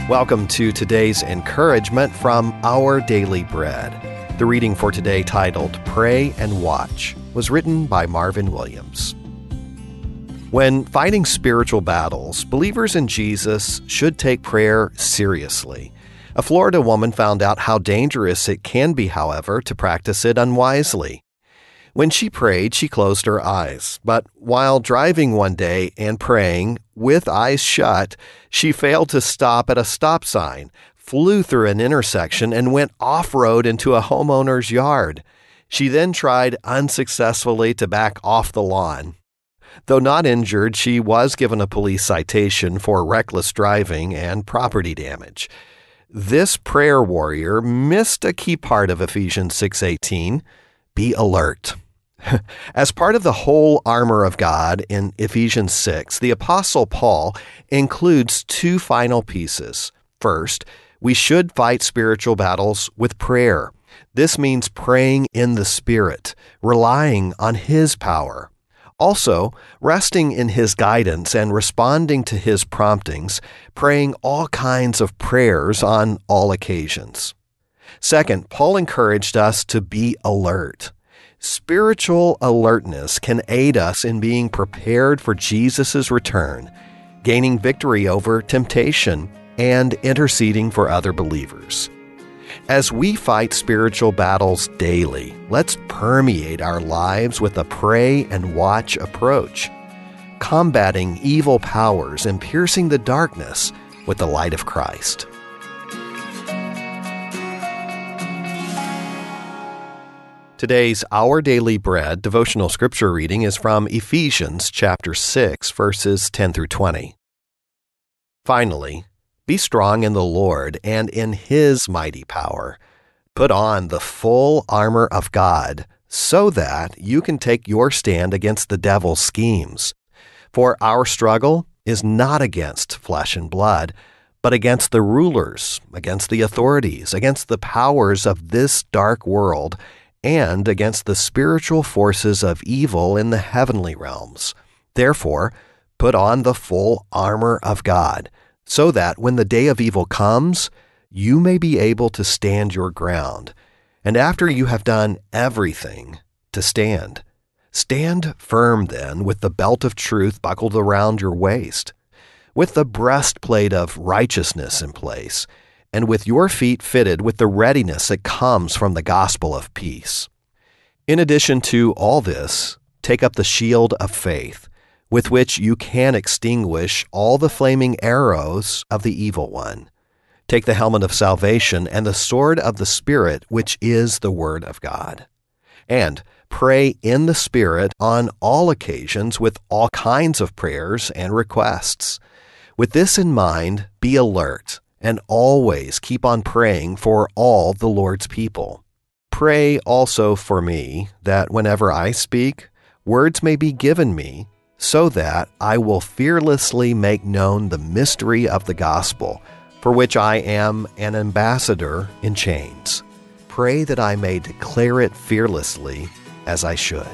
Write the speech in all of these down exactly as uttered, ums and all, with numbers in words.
Welcome to today's encouragement from Our Daily Bread. The reading for today, titled Pray and Watch, was written by Marvin Williams. When fighting spiritual battles, believers in Jesus should take prayer seriously. A Florida woman found out how dangerous it can be, however, to practice it unwisely. When she prayed, she closed her eyes, but while driving one day and praying with eyes shut, she failed to stop at a stop sign, flew through an intersection, and went off-road into a homeowner's yard. She then tried unsuccessfully to back off the lawn. Though not injured, she was given a police citation for reckless driving and property damage. This prayer warrior missed a key part of Ephesians six eighteen, be alert. As part of the whole armor of God in Ephesians six, the Apostle Paul includes two final pieces. First, we should fight spiritual battles with prayer. This means praying in the Spirit, relying on His power. Also, resting in His guidance and responding to His promptings, praying all kinds of prayers on all occasions. Second, Paul encouraged us to be alert. Spiritual alertness can aid us in being prepared for Jesus' return, gaining victory over temptation, and interceding for other believers. As we fight spiritual battles daily, let's permeate our lives with a pray and watch approach, combating evil powers and piercing the darkness with the light of Christ. Today's Our Daily Bread devotional scripture reading is from Ephesians chapter six, verses ten through twenty. Finally, be strong in the Lord and in His mighty power. Put on the full armor of God so that you can take your stand against the devil's schemes. For our struggle is not against flesh and blood, but against the rulers, against the authorities, against the powers of this dark world, and against the spiritual forces of evil in the heavenly realms. Therefore, put on the full armor of God, so that when the day of evil comes, you may be able to stand your ground. And after you have done everything, to stand. Stand firm then, with the belt of truth buckled around your waist, with the breastplate of righteousness in place, and with your feet fitted with the readiness that comes from the gospel of peace. In addition to all this, take up the shield of faith, with which you can extinguish all the flaming arrows of the evil one. Take the helmet of salvation and the sword of the Spirit, which is the Word of God. And pray in the Spirit on all occasions with all kinds of prayers and requests. With this in mind, be alert, and always keep on praying for all the Lord's people. Pray also for me, that whenever I speak, words may be given me, so that I will fearlessly make known the mystery of the gospel, for which I am an ambassador in chains. Pray that I may declare it fearlessly as I should.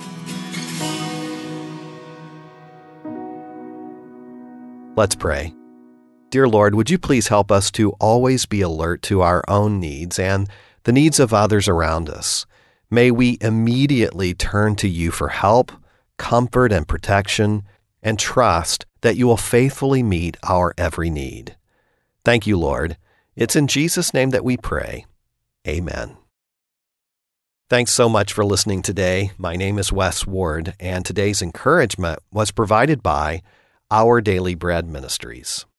Let's pray. Dear Lord, would you please help us to always be alert to our own needs and the needs of others around us. May we immediately turn to you for help, comfort, and protection, and trust that you will faithfully meet our every need. Thank you, Lord. It's in Jesus' name that we pray. Amen. Thanks so much for listening today. My name is Wes Ward, and today's encouragement was provided by Our Daily Bread Ministries.